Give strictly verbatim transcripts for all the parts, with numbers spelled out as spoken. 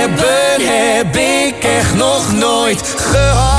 hebben heb ik echt nog nooit gehad.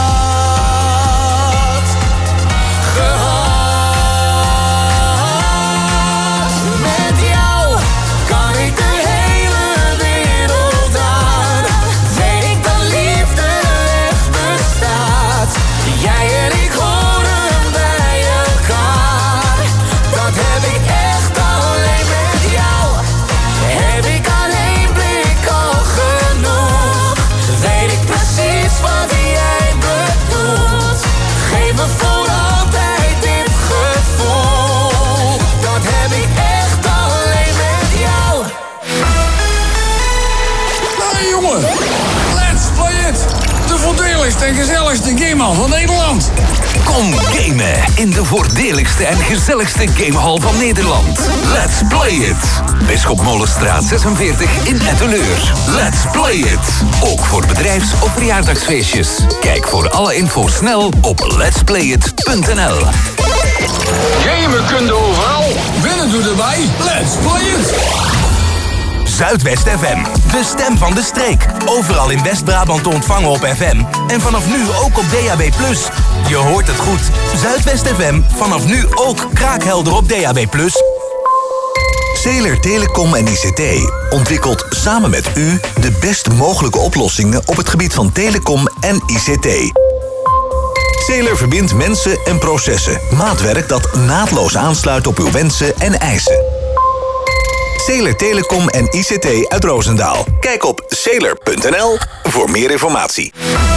De gezelligste gamehal van Nederland. Kom gamen in de voordeligste en gezelligste gamehal van Nederland. Let's play it. Bisschop Molenstraat zesenveertig in Etteleur. Let's play it. Ook voor bedrijfs- of verjaardagsfeestjes. Kijk voor alle info snel op lets play it punt n l. Gamen kun je overal. Winnen doe erbij. Let's play it. Zuidwest F M, de stem van de streek. Overal in West-Brabant te ontvangen op F M. En vanaf nu ook op D A B plus. Je hoort het goed. Zuidwest F M, vanaf nu ook kraakhelder op D A B plus. Zeeler Telecom en I C T ontwikkelt samen met u de best mogelijke oplossingen op het gebied van telecom en I C T. Zeeler verbindt mensen en processen. Maatwerk dat naadloos aansluit op uw wensen en eisen. Zeeler Telecom en I C T uit Roosendaal. Kijk op zeeler punt n l voor meer informatie.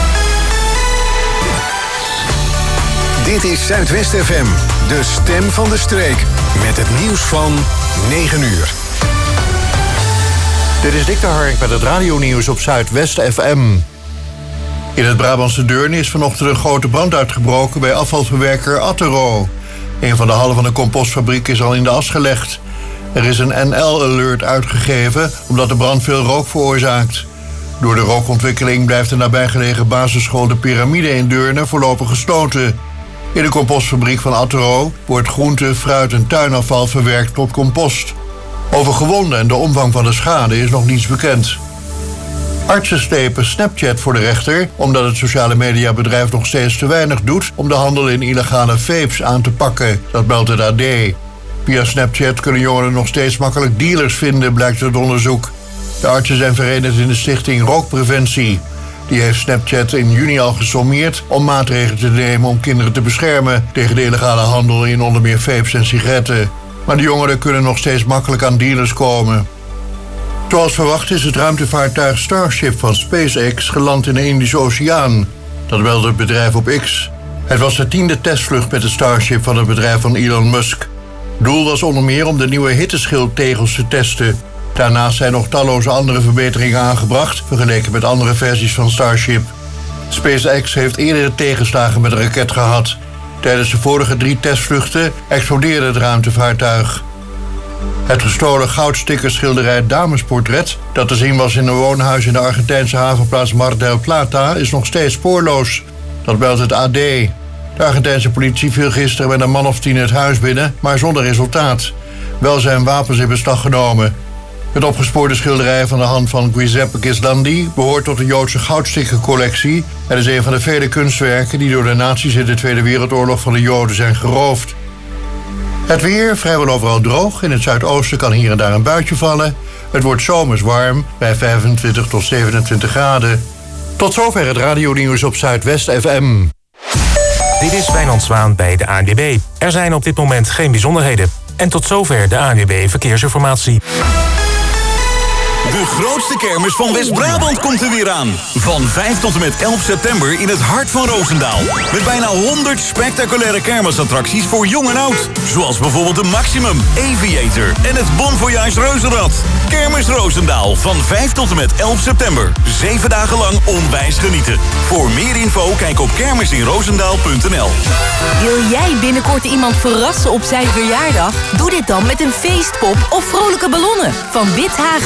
Dit is Zuidwest F M, de stem van de streek. Met het nieuws van negen uur. Dit is Dick de Hark met het radionieuws op Zuidwest F M. In het Brabantse Deurne is vanochtend een grote brand uitgebroken bij afvalverwerker Attero. Een van de hallen van de compostfabriek is al in de as gelegd. Er is een N L-alert uitgegeven omdat de brand veel rook veroorzaakt. Door de rookontwikkeling blijft de nabijgelegen basisschool De Pyramide in Deurne voorlopig gesloten. In de compostfabriek van Attero wordt groente, fruit en tuinafval verwerkt tot compost. Over gewonden en de omvang van de schade is nog niets bekend. Artsen slepen Snapchat voor de rechter omdat het sociale mediabedrijf nog steeds te weinig doet om de handel in illegale vapes aan te pakken, dat meldt het A D. Via Snapchat kunnen jongeren nog steeds makkelijk dealers vinden, blijkt uit onderzoek. De artsen zijn verenigd in de stichting Rookpreventie. Die heeft Snapchat in juni al gesommeerd om maatregelen te nemen om kinderen te beschermen tegen de illegale handel in onder meer vapes en sigaretten. Maar de jongeren kunnen nog steeds makkelijk aan dealers komen. Zoals verwacht is het ruimtevaartuig Starship van SpaceX geland in de Indische Oceaan. Dat meldde het bedrijf op X. Het was de tiende testvlucht met het Starship van het bedrijf van Elon Musk. Doel was onder meer om de nieuwe hitteschildtegels te testen. Daarnaast zijn nog talloze andere verbeteringen aangebracht, vergeleken met andere versies van Starship. SpaceX heeft eerdere tegenslagen met de raket gehad. Tijdens de vorige drie testvluchten explodeerde het ruimtevaartuig. Het gestolen goudstickerschilderij Damesportret, dat te zien was in een woonhuis in de Argentijnse havenplaats Mar del Plata, is nog steeds spoorloos. Dat meldt het A D. De Argentijnse politie viel gisteren met een man of tien het huis binnen, maar zonder resultaat. Wel zijn wapens in beslag genomen. Het opgespoorde schilderij van de hand van Giuseppe Ghirlandaio behoort tot de Joodse goudstickercollectie en is een van de vele kunstwerken die door de nazi's in de Tweede Wereldoorlog van de Joden zijn geroofd. Het weer vrijwel overal droog. In het zuidoosten kan hier en daar een buitje vallen. Het wordt zomers warm bij vijfentwintig tot zevenentwintig graden. Tot zover het radionieuws op Zuidwest F M. Dit is Wijnand Zwaan bij de A N W B. Er zijn op dit moment geen bijzonderheden. En tot zover de A N W B Verkeersinformatie. De grootste kermis van West-Brabant komt er weer aan. Van vijf tot en met elf september in het hart van Roosendaal. Met bijna honderd spectaculaire kermisattracties voor jong en oud. Zoals bijvoorbeeld de Maximum, Aviator en het Bon Voyage Reuzenrad. Kermis Roosendaal van vijf tot en met elf september. Zeven dagen lang onwijs genieten. Voor meer info kijk op kermisinroosendaal punt n l. Wil jij binnenkort iemand verrassen op zijn verjaardag? Doe dit dan met een feestpop of vrolijke ballonnen van Withagen Attracties.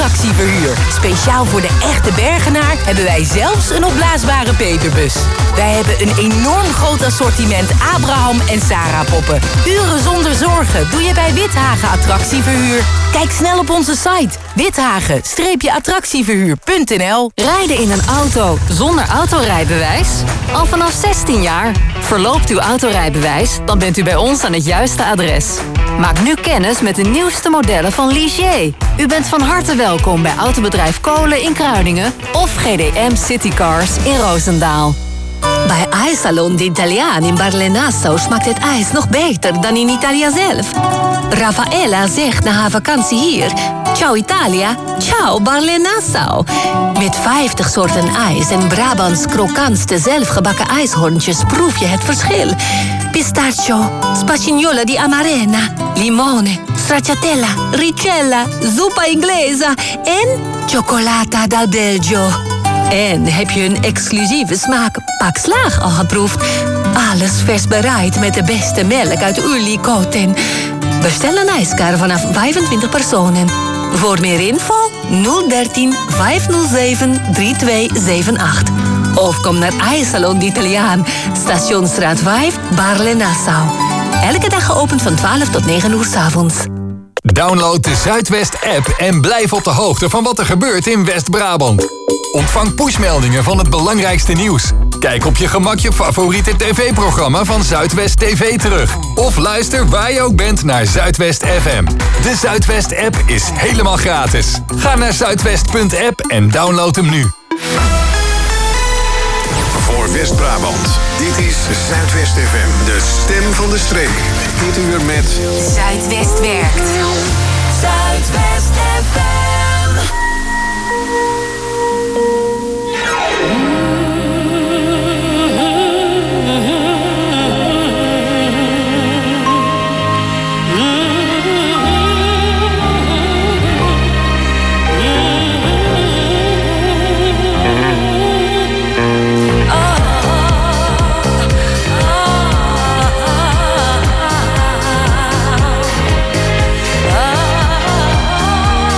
attractieverhuur. Speciaal voor de echte Bergenaar hebben wij zelfs een opblaasbare peperbus. Wij hebben een enorm groot assortiment Abraham en Sarah poppen. Uren zonder zorgen doe je bij Withagen Attractieverhuur. Kijk snel op onze site withagen attractieverhuur punt n l. Rijden in een auto zonder autorijbewijs? Al vanaf zestien jaar. Verloopt uw autorijbewijs, dan bent u bij ons aan het juiste adres. Maak nu kennis met de nieuwste modellen van Ligier. U bent van harte welkom bij autobedrijf Kolen in Kruiningen of G D M Citycars in Roosendaal. Bij IJssalon d'Italiaan in Barle-Nassau smaakt het ijs nog beter dan in Italië zelf. Raffaella zegt na haar vakantie hier: ciao Italia, ciao Barle-Nassau. Met vijftig soorten ijs en Brabants krokantste zelfgebakken ijshoorntjes proef je het verschil. Pistachio, spagnola di amarena, limone, stracciatella, ricella, zuppa inglesa en cioccolata dal Belgio. En heb je een exclusieve smaak Pak Slaag al geproefd? Alles vers bereid met de beste melk uit Ulikoten. Bestel een ijskar vanaf vijfentwintig personen. Voor meer info nul dertien vijfhonderdzeven drieëntwintig zevenentachtig. Of kom naar IJssalon d'Italiaan, Stationsstraat vijf, Barle-Nassau. Elke dag geopend van twaalf tot negen uur 's avonds. Download de Zuidwest-app en blijf op de hoogte van wat er gebeurt in West-Brabant. Ontvang pushmeldingen van het belangrijkste nieuws. Kijk op je gemak je favoriete tv-programma van Zuidwest T V terug. Of luister waar je ook bent naar Zuidwest F M. De Zuidwest-app is helemaal gratis. Ga naar zuidwest punt app en download hem nu. Voor West-Brabant, dit is Zuidwest F M, de stem van de streek. Dit uur met Zuidwest werkt. Zuidwest F M. Oh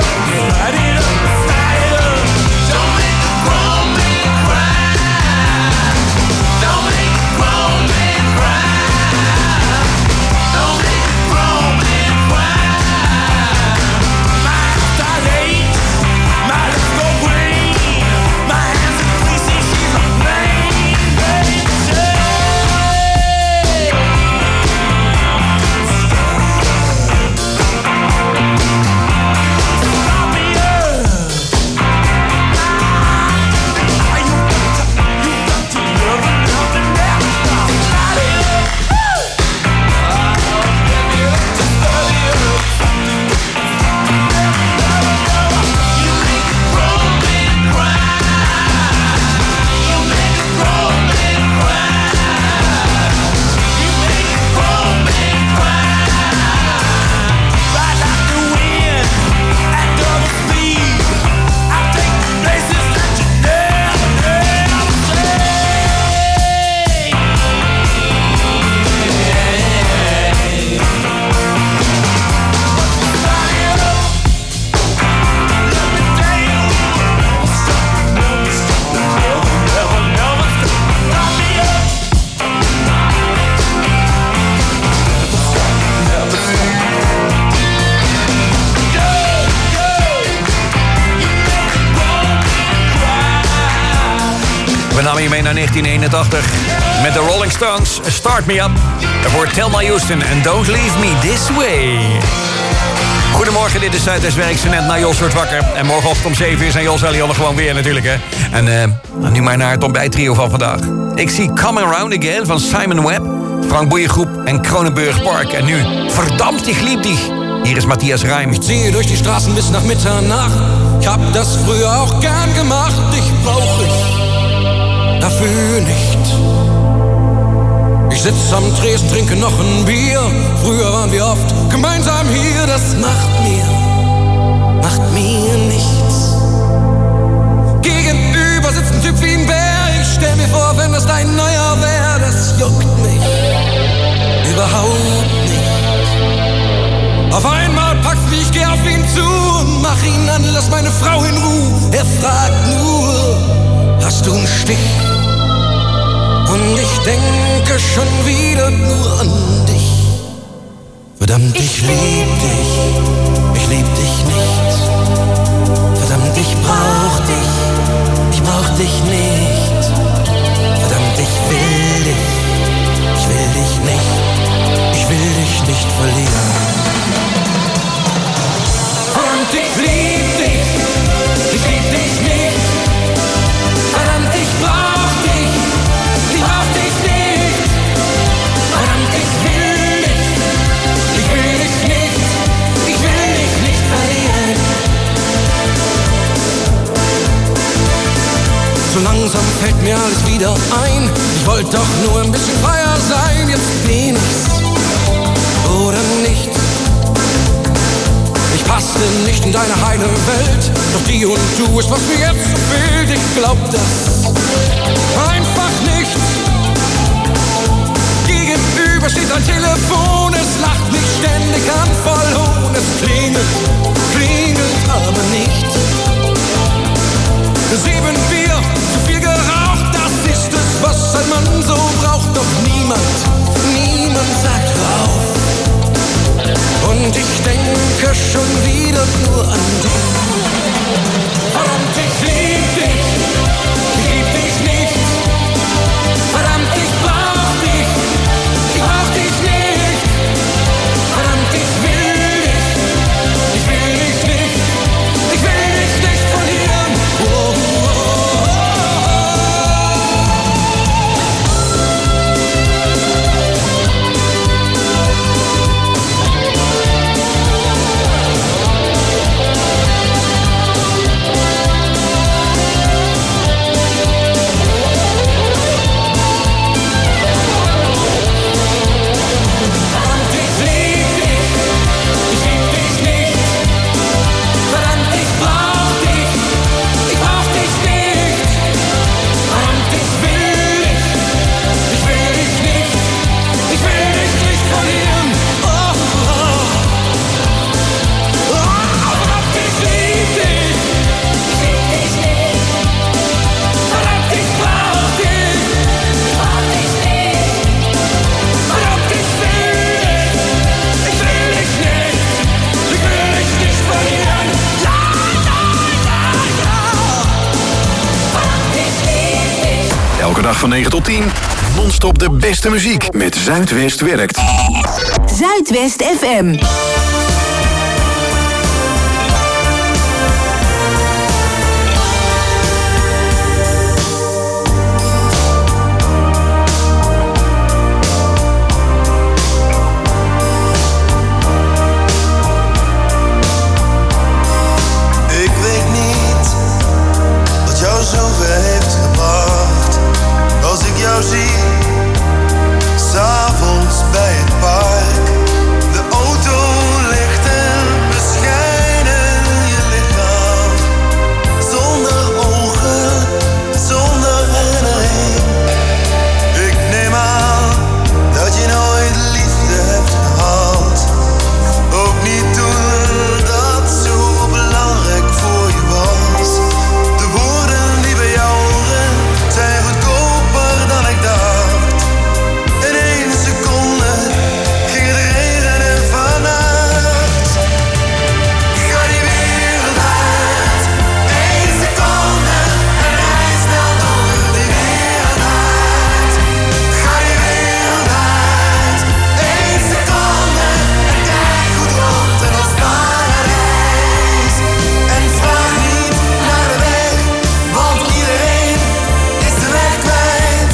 We namen je mee naar negentien eenentachtig met de Rolling Stones, Start Me Up. Daarvoor Thelma Houston en Don't Leave Me This Way. Goedemorgen, dit is Zuidwest-Werk. Zo net naar Jos wordt wakker. En morgenochtend om zeven uur zijn Jos en Lianne gewoon weer natuurlijk. Hè. En uh, nu maar naar het ontbijttrio van vandaag. Ik zie Come Around Again van Simon Webb, Frank Boeiengroep en Kronenburg Park. En nu Verdammt, ich lieb dich. Hier ist Matthias Reim. Ich ziehe durch die Straßen bis nach Mitternacht. Ich hab das früher auch gern gemacht. Dich brauch ich dafür nicht. Ich sitz am Tresen, trinke noch ein Bier. Früher waren wir oft gemeinsam hier. Das macht mir, macht mir nichts. Gegenüber sitzt ein Typ wie ein Bär. Ich stell mir vor, wenn das dein neuer wär. Das juckt mich überhaupt nicht. Auf einmal packst mich, ich geh auf ihn zu und mach ihn an, lass meine Frau in Ruhe. Er fragt nur, hast du einen Stich? Und ich denke schon wieder nur an dich. Verdammt, ich, ich lieb dich, ich lieb dich nicht. Verdammt, ich brauch dich, ich brauch dich nicht. Verdammt, ich will dich, ich will dich nicht. Ich will dich nicht verlieren. Verdammt, ich lieb dich, ich lieb dich nicht. Verdammt, ich brauch dich, ich brauch dich nicht. Verdammt, ich will dich, ich will dich nicht. Ich will dich nicht verlieren. So langsam fällt mir alles wieder ein. Ich wollte doch nur ein bisschen freier sein. Jetzt bin ich's oder nicht. Ich passte nicht in deine heile Welt. Doch die und du ist, was mir jetzt so fehlt. Ich glaub das einfach nicht. Gegenüber steht ein Telefon. Es lacht mich ständig an, voll Hohn. Es klingelt, klingelt aber nicht. Sieben Bier, zu viel geraucht. Das ist es, was ein Mann so braucht. Doch niemand, niemand sagt rauf. Und ich denke schon wieder nur an dich. Verdammt, ich lieb dich, ich lieb dich nicht. Verdammt, ich brauch dich, ich brauch dich nicht. Verdammt, ich will dich, ich will dich nicht. van negen tot tien. Non-stop de beste muziek met Zuidwest werkt. Zuidwest F M. Zover heeft gebracht. Als ik jou zie, 's avonds bij het park. De auto ligt en beschijnen je lichaam. Zonder ogen, zonder herinnering. Ik neem aan dat je nooit liefde hebt gehad. Ook niet toen dat zo belangrijk voor je was. Zijn goedkoper dan ik dacht. In één seconde ging het regenen vannacht. Ga die wereld uit. Eén seconde en hij snel door die wereld uit. Ga die wereld uit. Eén seconde en kijk goed rond in ons paradijs. En vraag niet naar de weg, want iedereen is de weg kwijt.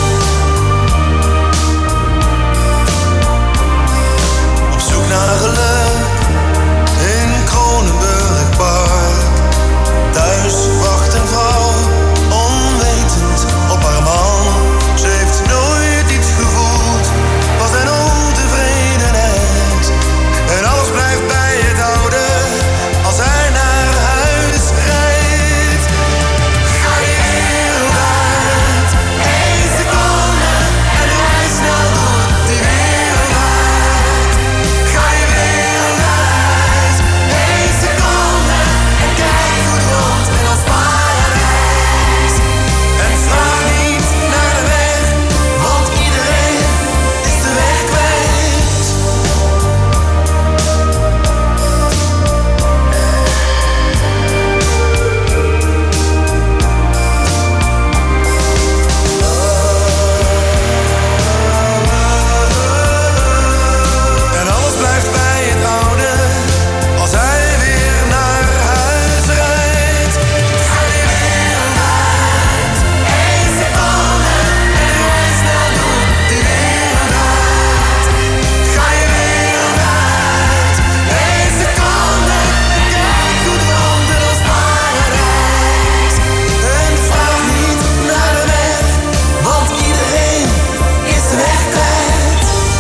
Op zoek naar geluk in Kronenburg Park. Thuis wacht een vrouw, onwetend op haar man. Ze heeft nooit iets gevoeld, was een ontevredenheid. En alles blijft bij het oude, als hij naar huis rijdt. Ga je wereld uit. Eén seconde en hij snel door die wereld uit. Ga je wereld uit. Eén seconde en kijk goed rond in ons paradijs. En vraag niet naar de weg, want iedereen is de weg kwijt. En alles blijft bij het oude, als hij weer naar huis rijdt. Ga je wereld uit. Eén seconde en hij snel door die wereld uit. Ga je wereld uit. Eén seconde en kijk goed rond in ons paradijs. En vraag niet naar de weg, want iedereen is de weg kwijt.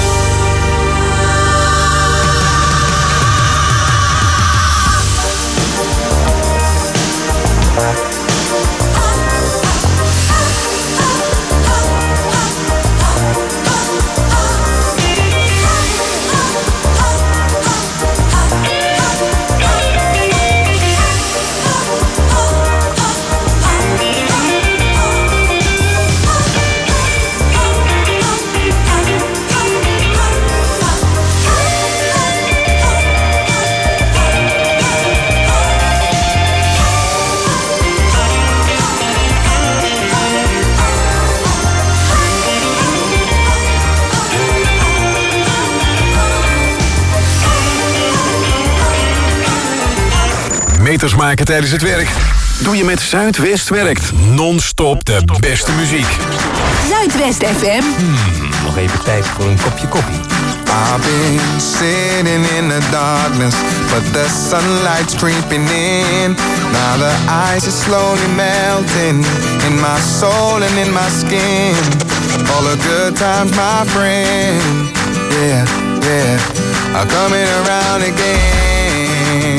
Meters maken tijdens het werk doe je met Zuidwest werkt. Non-stop de beste muziek. Zuidwest F M. Hmm, nog even tijd voor een kopje koffie. I've been sitting in the darkness, but the sunlight's creeping in. Now the ice is slowly melting in my soul and in my skin. All the good times, my friend, yeah, yeah, are coming around again.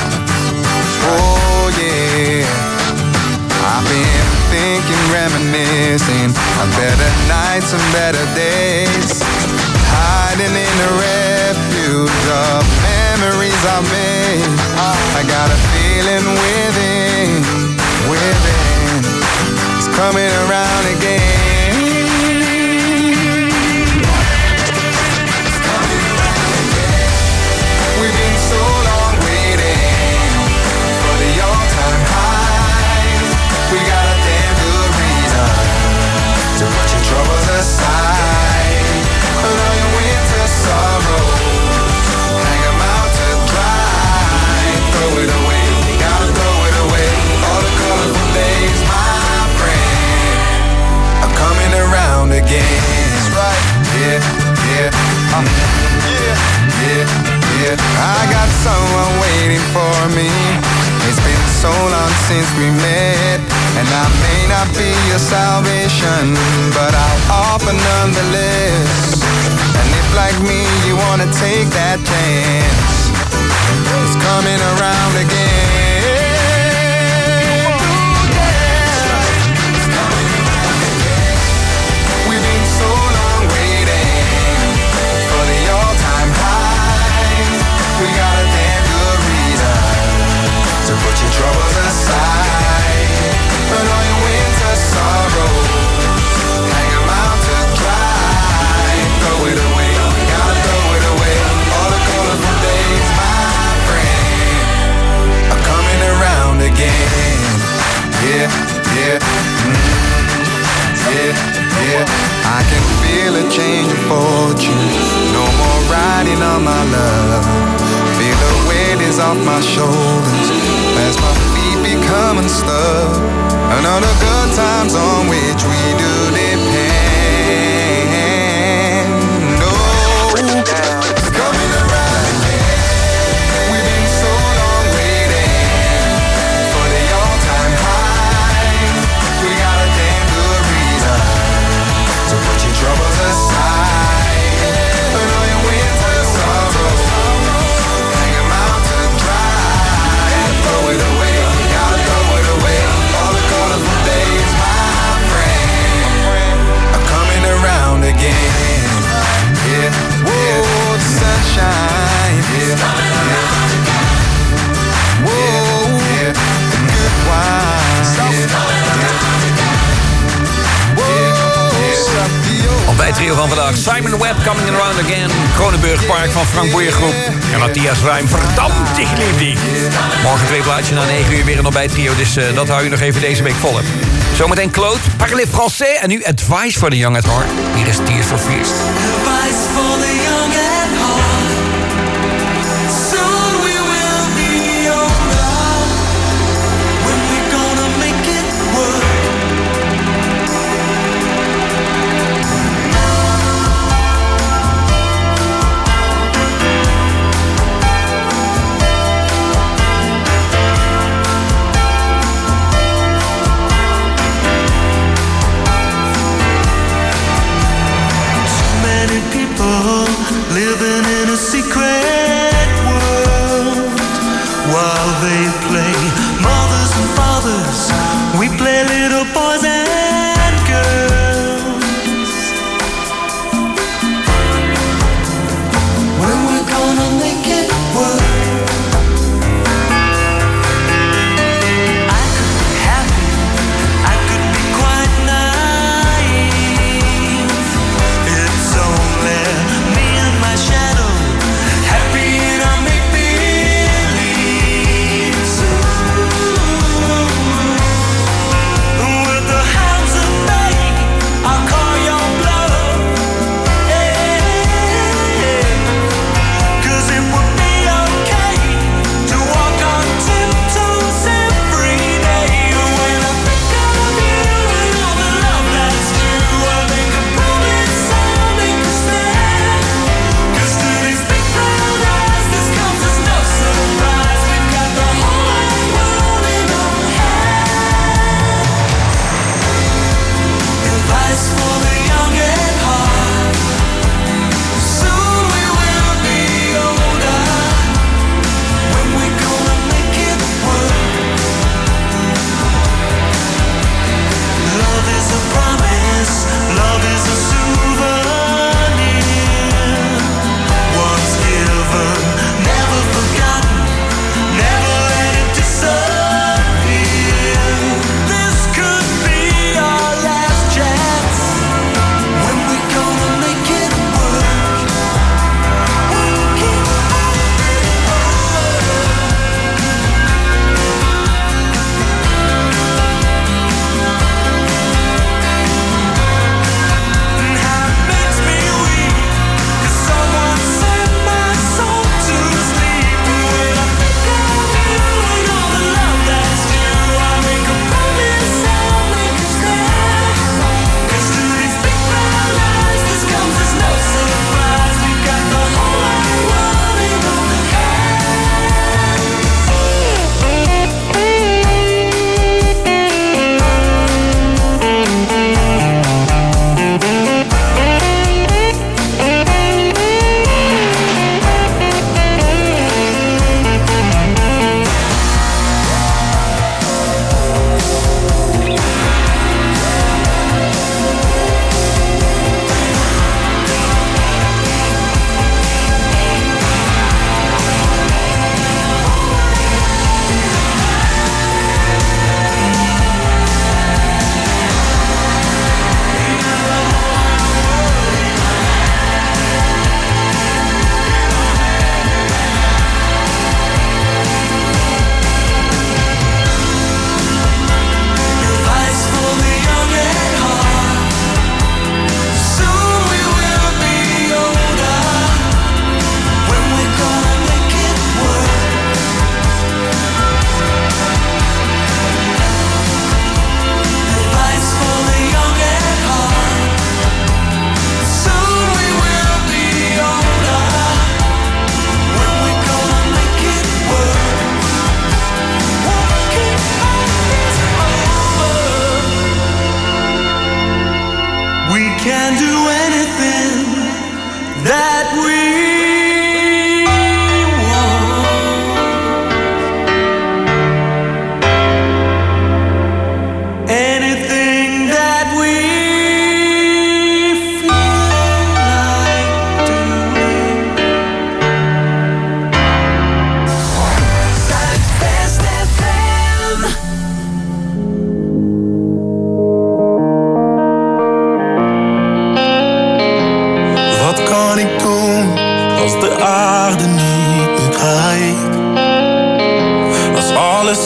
Oh yeah, I've been thinking, reminiscing of better nights and better days, hiding in the refuge of memories I've made. I got a feeling within, within, it's coming around again. We've been so long waiting for the all-time high. We got a damn good reason It's been so long since we met, and I may not be your salvation, but I'll offer nonetheless. And if like me you wanna take that chance, it's coming around again. Put your troubles aside, burn all your winter sorrows, hang them out to dry, throw it away, gotta throw it away. All the colorful days, my friend, are coming around again. Yeah, yeah, mm, yeah, yeah. I can feel a change of fortune, no more riding on my love. Feel the weight is off my shoulders as my feet become unstuck. Another good times on which we do depend. No, it's coming around again. We've been so long waiting for the all-time high. We got a damn good reason to put your troubles aside. Burn all your winter sorrows. Again, yeah, whoa, the sunshine, yeah, yeah, whoa, yeah, the good wine, yeah, Ontbijttrio van vandaag. Simon Webb, Coming Around Again. Kronenburg Park van Frank Boeiergroep. En Matthias Ruim, Verdammt, ik lief die. Morgen twee plaatjes na negen uur weer een ontbijttrio. Dus uh, dat hou je nog even deze week vol. Zometeen Claude, Parlez Français. En nu Advice for the Young at Heart. Hier is Tears for Fears. Advice for the young at heart. Soon we will be older. When we gonna make it work. Living in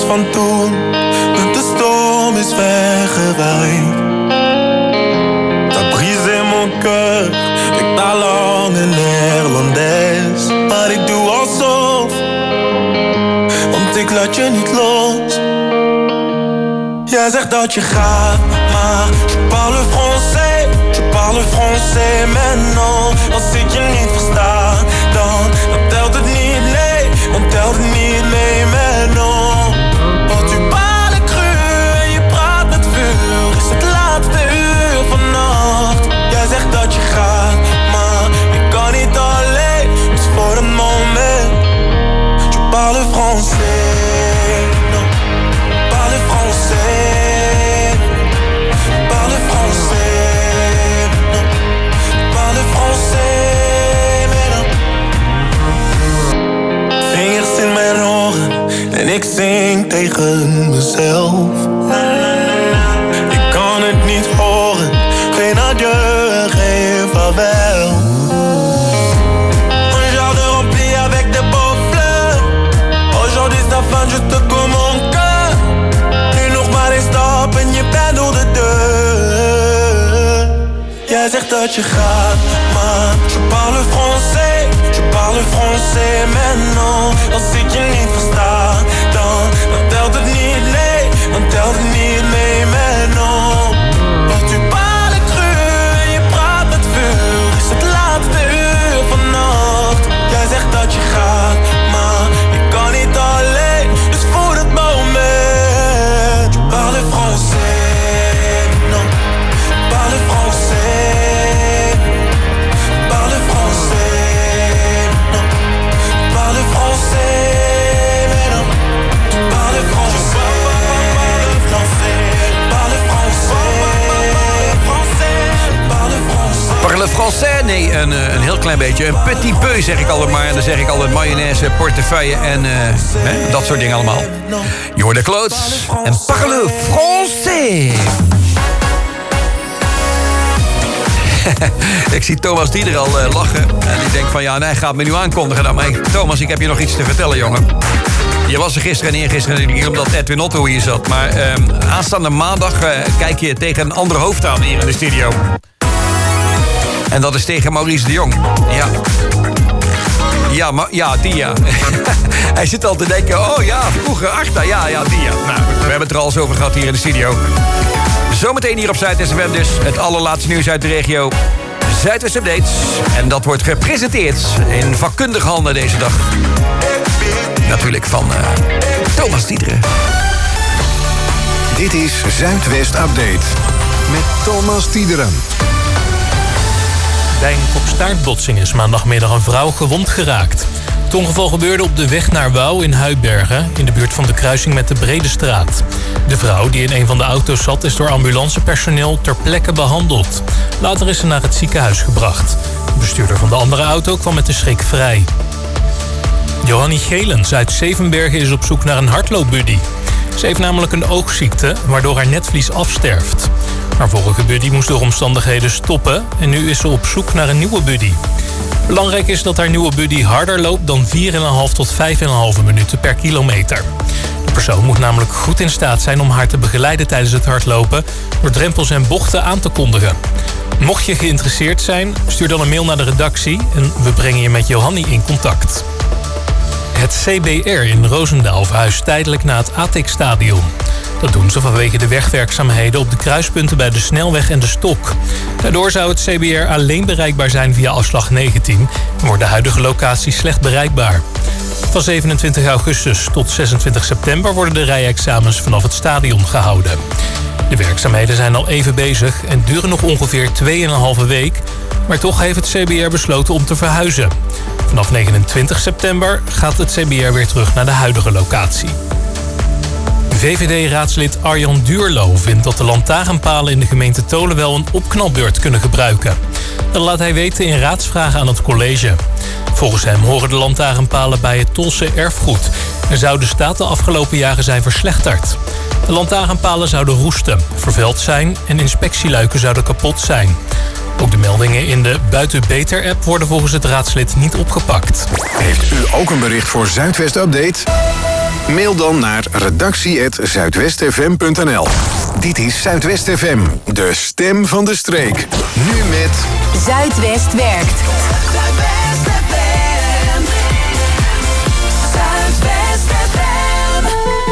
van toen, met de storm is weggewaaid. T'as brisé mon cœur, ik taal lang in Nederlands. Maar ik doe alsof, want ik laat je niet los. Jij zegt dat je gaat, maar je parle français, je parle français maintenant. Als ik je niet versta, dan, dan telt het niet, nee, dan telt het niet mee maintenant. Want tu parle cru en je praat met vuur, is het laatste uur vannacht. Jij zegt dat je gaat, maar ik kan niet alleen, dus voor een moment. Je parle français, non, parle français. En ik zing tegen mezelf. Ik kan het niet horen. Geen adieu, geen vaarwel. Un jardin rempli avec des beaux fleurs. Aujourd'hui c'est la fin, juste comme mon cœur. Nu nog maar één stap en je bent door de deur. Jij zegt dat je gaat, maar je parle français. Je parle français maintenant. Als ik je niet versta, dan, dan telt het niet, nee, dan telt het niet mee maintenant. Want tu parle cru en je praat met vuur, is het laatste uur vannacht. Jij zegt dat je gaat, maar ik kan niet alleen, dus voor het moment. Je parle français, non, parle français, parle français, non, parle français. Parle français? Nee, een, een heel klein beetje. Een petit peu zeg ik altijd maar. En dan zeg ik altijd mayonaise, portefeuille en uh, hè, dat soort dingen allemaal. Je hoort de Claude en parle français. Ik zie Thomas Dieder al uh, lachen. En die denkt van ja, nee, hij gaat me nu aankondigen. Dan. Maar Thomas, ik heb je nog iets te vertellen, jongen. Je was er gisteren en eergisteren niet omdat Edwin Otto hier zat. Maar uh, aanstaande maandag uh, kijk je tegen een andere hoofd aan hier in de studio. En dat is tegen Maurice de Jong. Ja. Ja, maar, ja, die ja. Hij zit al te denken, oh ja, vroeger, Achta, ja, ja, die ja. Nou, we hebben het er al eens over gehad hier in de studio. Zometeen hier op Zuidwest F M dus het allerlaatste nieuws uit de regio. Zuidwest Updates. En dat wordt gepresenteerd in vakkundige handen deze dag. Natuurlijk van uh, Thomas Diederen. Dit is Zuidwest Update met Thomas Diederen. Bij een kopstaartbotsing is maandagmiddag een vrouw gewond geraakt. Het ongeval gebeurde op de weg naar Wouw in Huibergen, in de buurt van de kruising met de Brede Straat. De vrouw die in een van de auto's zat is door ambulancepersoneel ter plekke behandeld. Later is ze naar het ziekenhuis gebracht. De bestuurder van de andere auto kwam met de schrik vrij. Johannie Gelens uit Zevenbergen is op zoek naar een hardloopbuddy. Ze heeft namelijk een oogziekte, waardoor haar netvlies afsterft. Haar vorige buddy moest door omstandigheden stoppen en nu is ze op zoek naar een nieuwe buddy. Belangrijk is dat haar nieuwe buddy harder loopt dan vier komma vijf tot vijf komma vijf minuten per kilometer. De persoon moet namelijk goed in staat zijn om haar te begeleiden tijdens het hardlopen door drempels en bochten aan te kondigen. Mocht je geïnteresseerd zijn, stuur dan een mail naar de redactie en we brengen je met Johannie in contact. Het C B R in Roosendaal verhuist tijdelijk naar het A T X Stadion. Dat doen ze vanwege de wegwerkzaamheden op de kruispunten bij de Snelweg en de Stok. Daardoor zou het C B R alleen bereikbaar zijn via afslag negentien en wordt de huidige locatie slecht bereikbaar. Van zevenentwintig augustus tot zesentwintig september worden de rijexamens vanaf het stadion gehouden. De werkzaamheden zijn al even bezig en duren nog ongeveer twee komma vijf week, maar toch heeft het C B R besloten om te verhuizen. Vanaf negenentwintig september gaat het C B R weer terug naar de huidige locatie. V V D-raadslid Arjan Duurlo vindt dat de lantaarnpalen in de gemeente Tolenwel een opknapbeurt kunnen gebruiken. Dat laat hij weten in raadsvragen aan het college. Volgens hem horen de lantaarnpalen bij het Tolse erfgoed en zou de staat de afgelopen jaren zijn verslechterd. De lantaarnpalen zouden roesten, vervuild zijn en inspectieluiken zouden kapot zijn. Ook de meldingen in de Buiten Beter-app worden volgens het raadslid niet opgepakt. Heeft u ook een bericht voor Zuidwest Update? Mail dan naar redactie apenstaartje zuidwest f m punt n l. Dit is Zuidwest F M, de stem van de streek. Nu met... Zuidwest werkt. Zuidwest F M. Zuidwest F M.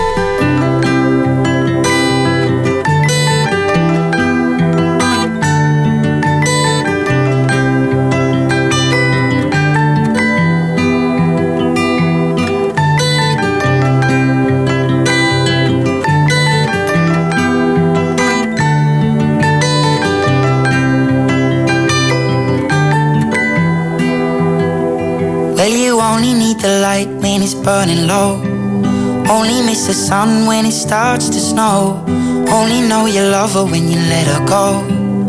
Well, you only need the light when it's burning low. Only miss the sun when it starts to snow. Only know you love her when you let her go.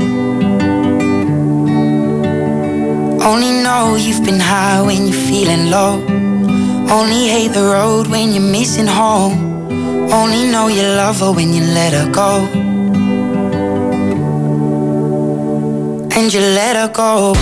Only know you've been high when you're feeling low. Only hate the road when you're missing home. Only know you love her when you let her go. And you let her go.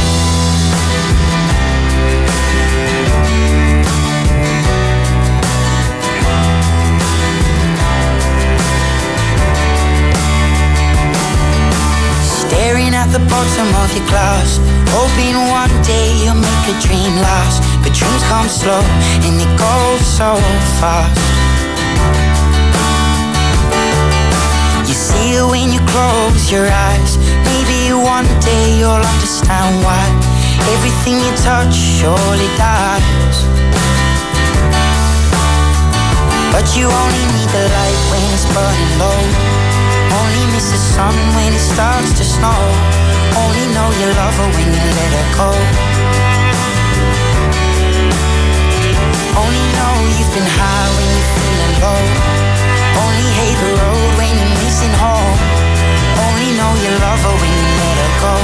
Staring at the bottom of your glass, hoping one day you'll make a dream last. But dreams come slow and they go so fast. You see it when you close your eyes. Maybe one day you'll understand why everything you touch surely dies. But you only need the light when it's burning low. Only miss the sun when it starts to snow. Only know you love her when you let her go. Only know you've been high when you're feeling low. Only hate the road when you're missing home. Only know you love her when you let her go.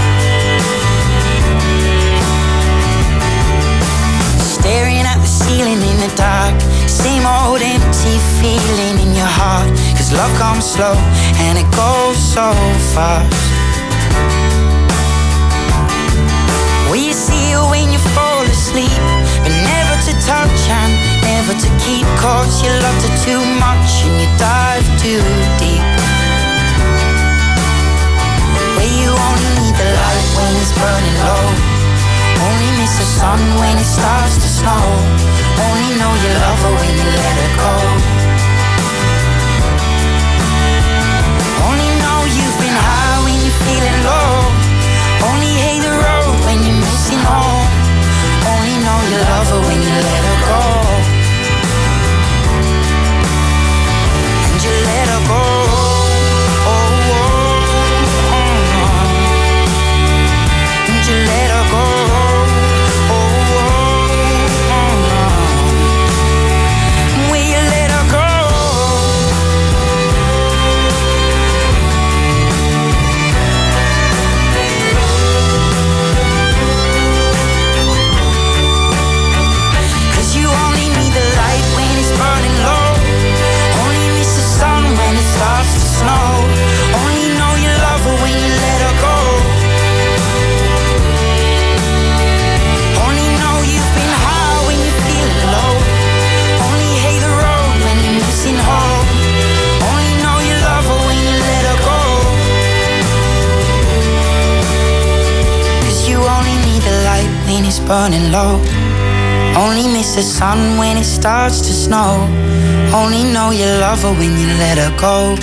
Staring at the ceiling in the dark, same old empty feeling in your heart. Cause love comes slow and it goes so fast. Will you see her when you fall asleep? But never to touch and never to keep. Cause you loved her too much and you dive too deep. Where you only need the light when it's burning low. Only miss the sun when it starts to snow. Only know you love her when you let her go. Only know you've been high when you're feeling low. Only hate the road when you're missing home. Only know you love her when you let her go. And you let her go. Oh, oh, oh, oh. And you let her go. Only know you love her when you let her go. Only know you've been high when you're feeling low. Only hate the road when you're missing home. Only know you love her when you let her go. Cause you only need the light when it's burning low. Only miss the sun when it starts to snow. Only know you love her when you let her go.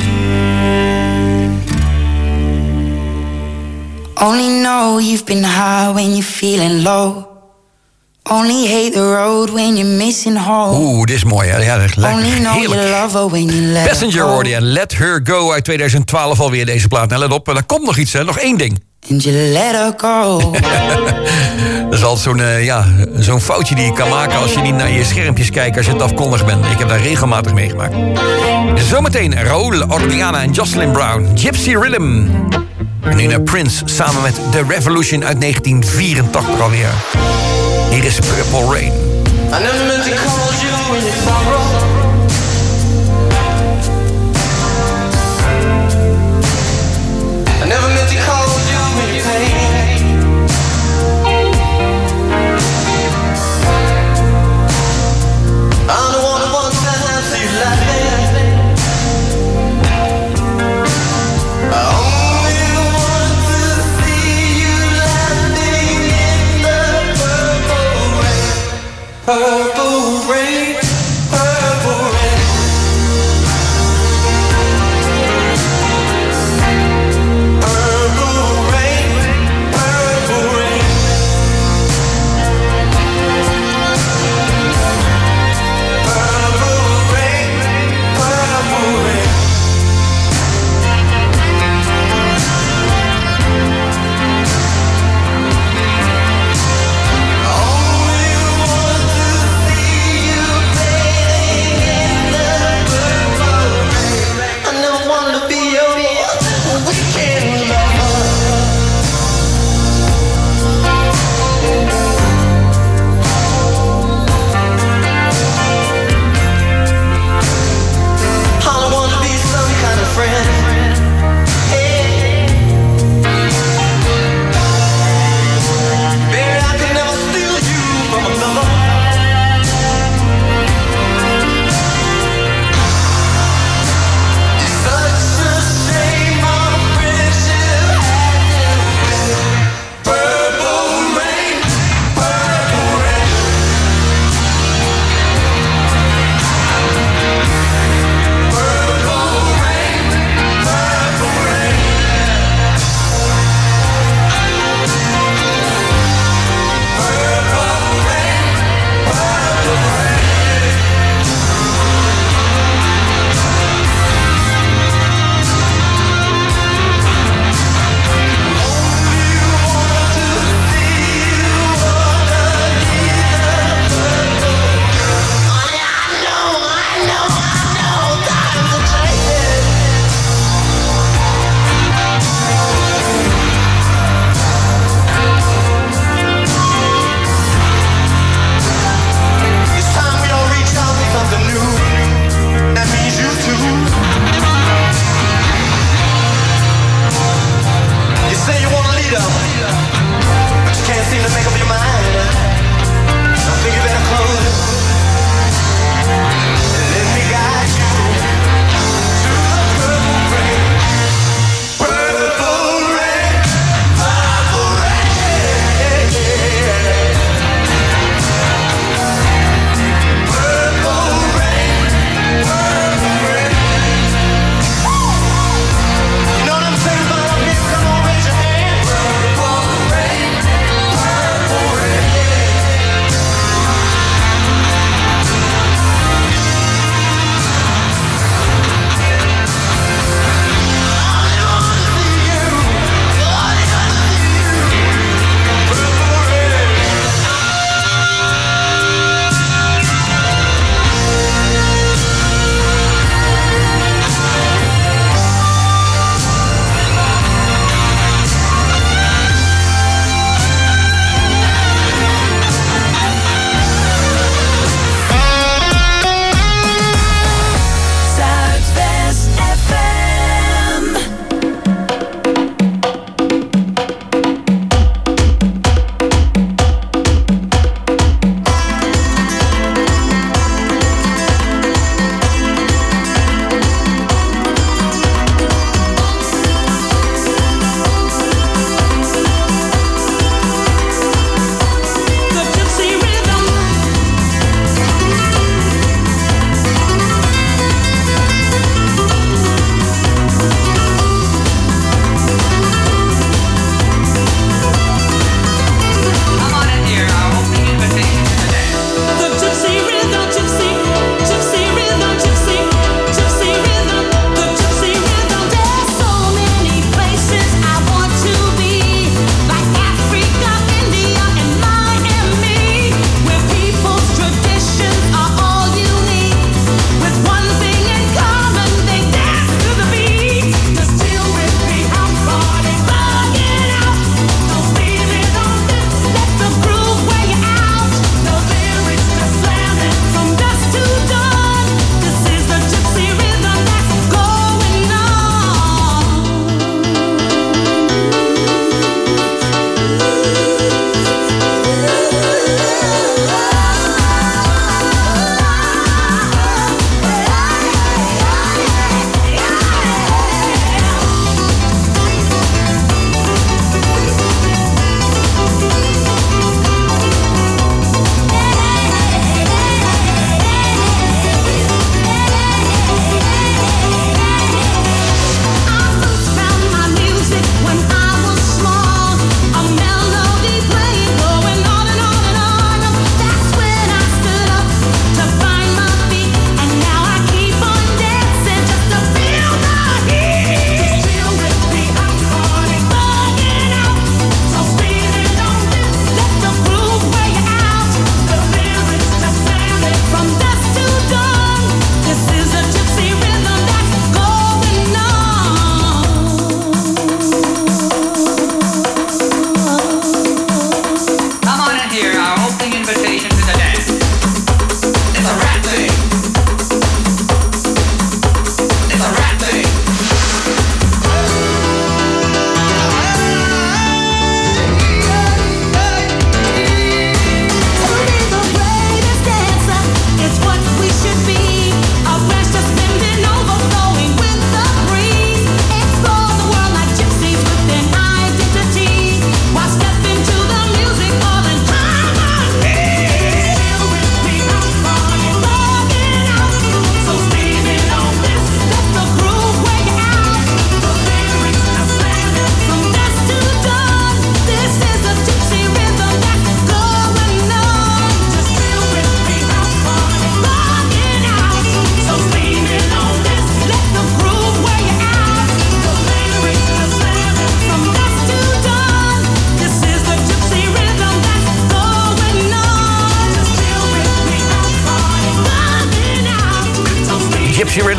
Only know you've been high when you're feeling low. Only hate the road when you're missing home. Oeh, dit is mooi, hè? Ja, dat is lekker. Only know you love her when you let Passenger her go. hoorde je en Let Her Go uit tweeduizend twaalf alweer deze plaat. Nou, let op, er komt nog iets, hè? Nog één ding. And you let her go. Dat is altijd zo'n uh, ja, zo'n foutje die je kan maken als je niet naar je schermpjes kijkt als je het afkondig bent. Ik heb daar regelmatig meegemaakt. Zometeen Raoul Orellana en Jocelyn Brown. Gypsy Rhythm. En nu naar Prince samen met The Revolution uit negentien vierentachtig alweer. Hier is Purple Rain. I never meant to call you in your sorrow. I never meant to call you in your pain. I'm the one who wants that.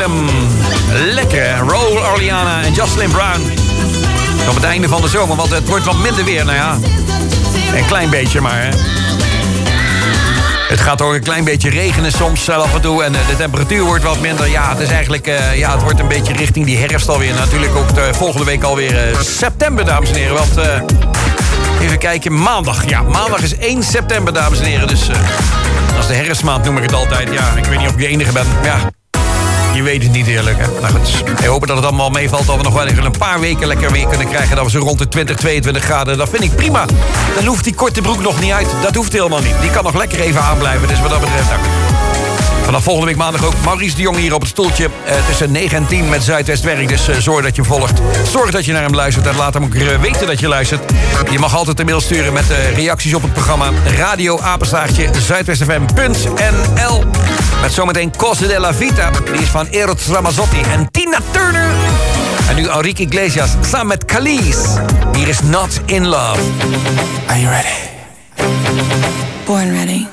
Rhythm. Lekker, hè? Raul Orleana en Jocelyn Brown. Op het einde van de zomer, want het wordt wat minder weer. Nou ja, een klein beetje maar, hè. Het gaat ook een klein beetje regenen soms af en toe. En de temperatuur wordt wat minder. Ja, het is eigenlijk, uh, ja, het wordt een beetje richting die herfst alweer. Natuurlijk ook de volgende week alweer uh, september, dames en heren. Want, uh, even kijken, maandag. Ja, maandag is één september, dames en heren. Dus uh, dat is de herfstmaand, noem ik het altijd. Ja, ik weet niet of ik de enige ben. Ja, je weet het niet eerlijk, hè. Nou goed, ik hoop dat het allemaal meevalt. Dat we nog wel even een paar weken lekker weer kunnen krijgen. Dat we zo rond de twintig, tweeëntwintig graden. Dat vind ik prima. Dan hoeft die korte broek nog niet uit. Dat hoeft helemaal niet. Die kan nog lekker even aanblijven. Dus wat dat betreft... Nou. Vanaf volgende week maandag ook Maurice de Jong hier op het stoeltje. Uh, tussen negen en tien met Zuidwestwerk. Dus uh, zorg dat je hem volgt. Zorg dat je naar hem luistert. En laat hem ook uh, weten dat je luistert. Je mag altijd een mail sturen met uh, reacties op het programma. Radio apenstaartje zuidwestfm punt n l. Met zometeen Cose della Vita. Die is van Eros Ramazzotti en Tina Turner. En nu Enrique Iglesias samen met Khalees. Hier is Not in Love. Are you ready? Born ready.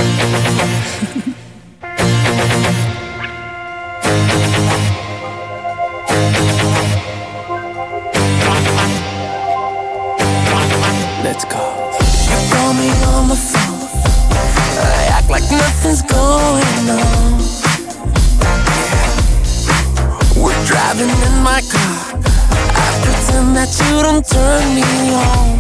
Let's go. You call me on the phone. I act like nothing's going on. We're driving in my car. I pretend that you don't turn me on.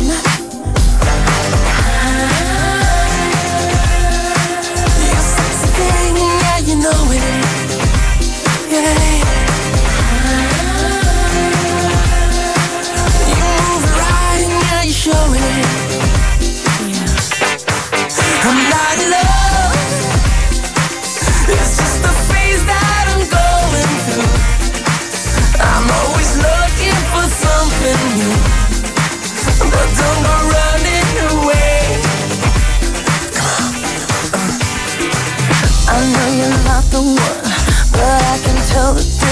You sexy thing, yeah, you know it. Yeah. Show it. Yeah. I'm not in love. It's just the phase that I'm going through. I'm always looking for something new, but don't go running away. Come on. Uh. I know you're not the one, but I can tell the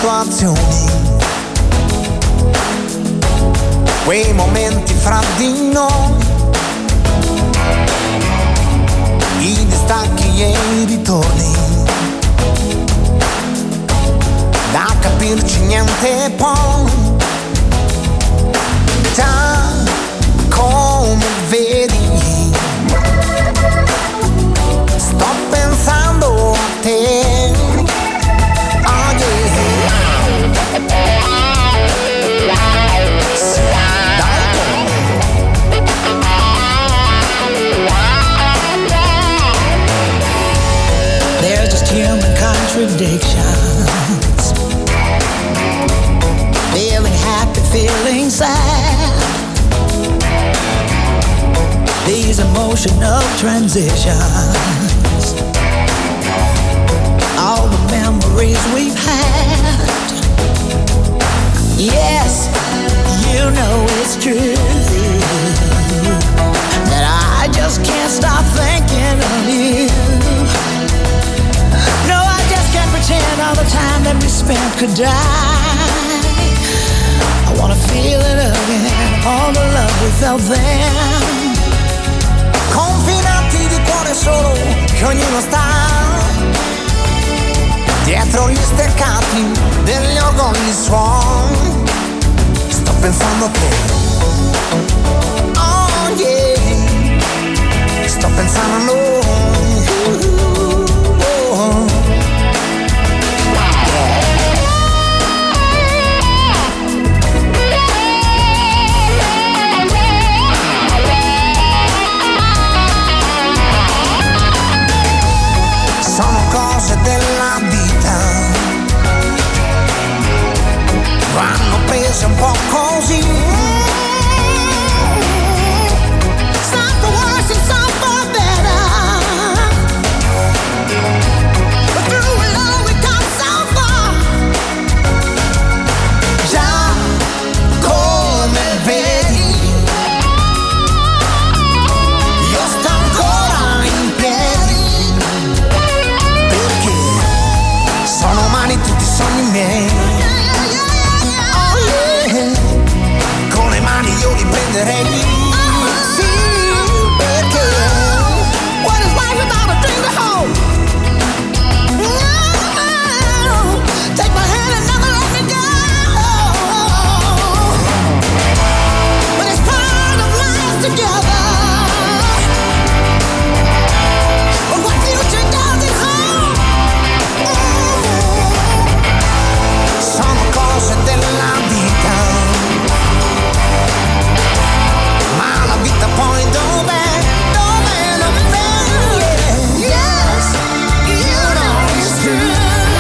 situazioni, quei momenti fra di noi, i distacchi e i ritorni, da capirci niente poi, già come vedi, sto pensando a te, oh yeah. Sì, there's just human contradictions, feeling happy, feeling sad, these emotional transitions, all the memories we've had. Yes, you know it's true that I just can't stop thinking of you. No, I just can't pretend all the time that we spent could die. I wanna feel it again, all the love we felt then. Confinati di cuore solo, che ognuno sta dietro gli steccati degli orgogli suon. Sto pensando a te, oh yeah, sto pensando a noi. Oh. Sono cose della vita, vanno prese un po' così. Some for worse and some for better, but through it all we come so far. Già come vedi, io sto ancora in piedi, perché sono umani tutti i sogni miei. Oh yeah, con le mani io li prenderei. Sì, perché what is life without a dream to hold? No, take my hand and never let me go. But it's part of life together. But what future does it hold? Sono cose della vita, ma la vita poi dov'è? Dov'è? Dov'è? Yes, you know it's true.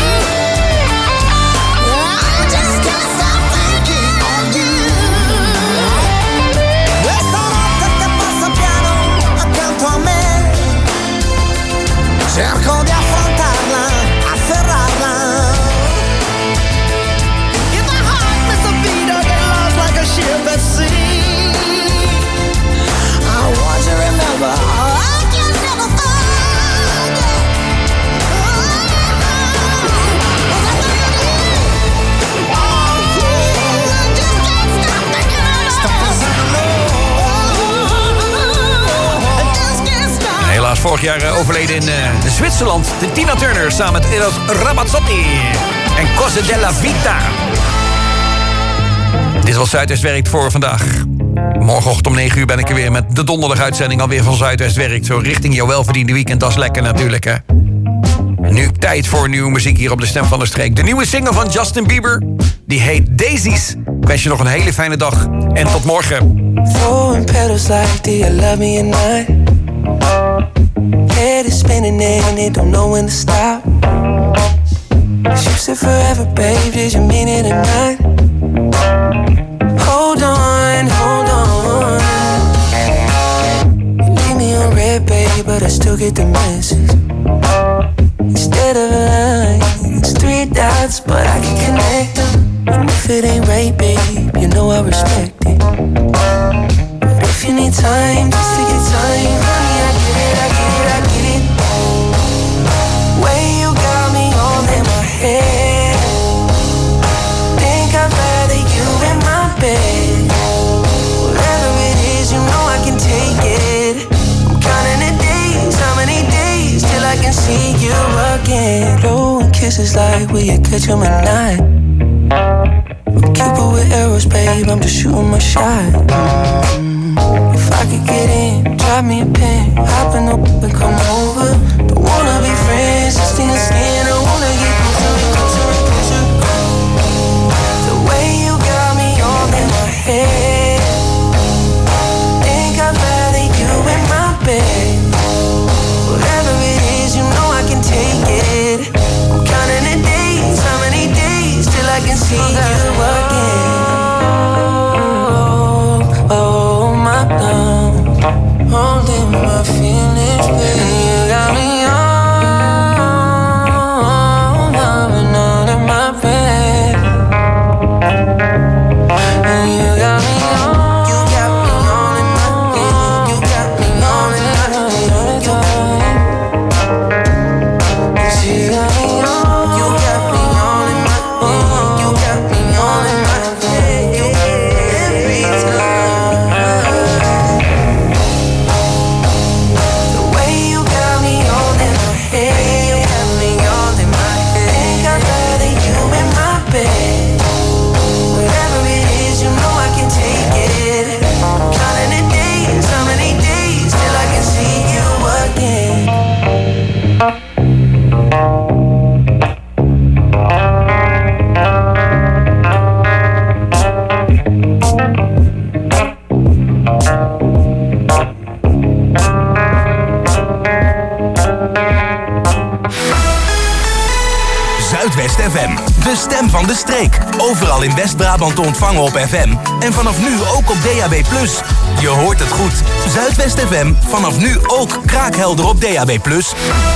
I just can't stop thinking of you. Questa notte che passa piano accanto a me, cerco di affrontarla, afferrarla. If my heart missed a beat, I get lost like a ship at sea. I want you to remember, I can never forget. Oh yeah, just can't stop thinking of you. Just can't stop. Helaas vorig jaar eh, overleden in eh, Zwitserland. De Tina Turner samen met Eros Ramazzotti en Cose della Vita. Dit was Zuidwest Werkt voor vandaag. Morgenochtend om negen uur ben ik er weer met de donderdaguitzending alweer van Zuidwest Werkt. Zo richting jouw welverdiende weekend, dat is lekker natuurlijk hè. Nu tijd voor nieuwe muziek hier op de Stem van de Streek. De nieuwe single van Justin Bieber, die heet Daisies. Ik wens je nog een hele fijne dag en tot morgen. Throwing petals like, do you love me or not? Head is spinning and it don't know when to stop. You said forever, babe, did you mean it or not? Hold on, hold on. You leave me on red, babe, but I still get the message. Instead of a line, it's three dots, but I can connect them. And if it ain't right, babe, you know I respect it. But if you need time, just take your time, honey, I get it, I get it, I get it. Way you got me all in my head, chances like will you catch 'em at night? Cupid with arrows, babe, I'm just shooting my shot. Mm. If I could get in, drop me a pin, hop in the and come over. Don't wanna be friends, just in the skin. I wanna get closer, closer, closer. The way you got me all in my head, think I'd rather you in my bed. Whatever it is, you know I can take it. I'm counting the days, how many days till I can see you again. Oh, oh my love, holding my feelings, baby. You got me all loving all in my bed. And you got me all, you got me all in my bed. You got me all in my bed all the time. You got me all, you got me all in my bed. You got me all in my bed. You every time. The way you got me all in my head, you got me all in my head. Think I'd rather you in my bed. Whatever it is, you know I can take it. Counting the days, how many days till I can see you again. Zuidwest F M, de stem van de streek. Overal in West-Brabant te ontvangen op F M. En vanaf nu ook op D A B plus. Je hoort het goed. Zuidwest F M, vanaf nu ook kraakhelder op D A B plus.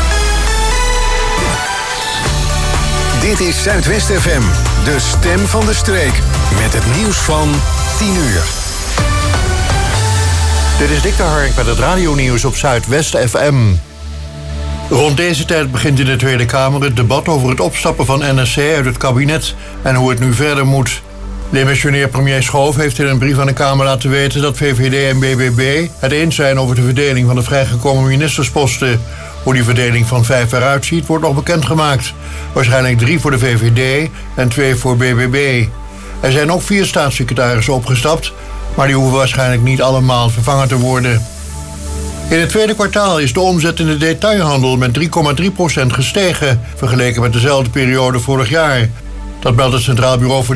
Dit is Zuidwest F M, de stem van de streek. Met het nieuws van tien uur. Dit is Dick de Hark met het radionieuws op Zuidwest F M. Rond deze tijd begint in de Tweede Kamer het debat over het opstappen van N S C uit het kabinet en hoe het nu verder moet. Demissionair premier Schoof heeft in een brief aan de Kamer laten weten dat V V D en B B B het eens zijn over de verdeling van de vrijgekomen ministersposten. Hoe die verdeling van vijf eruit ziet, wordt nog bekendgemaakt. Waarschijnlijk drie voor de V V D en twee voor B B B. Er zijn ook vier staatssecretarissen opgestapt, maar die hoeven waarschijnlijk niet allemaal vervangen te worden. In het tweede kwartaal is de omzet in de detailhandel met drie komma drie procent gestegen, vergeleken met dezelfde periode vorig jaar. Dat meldt het Centraal Bureau voor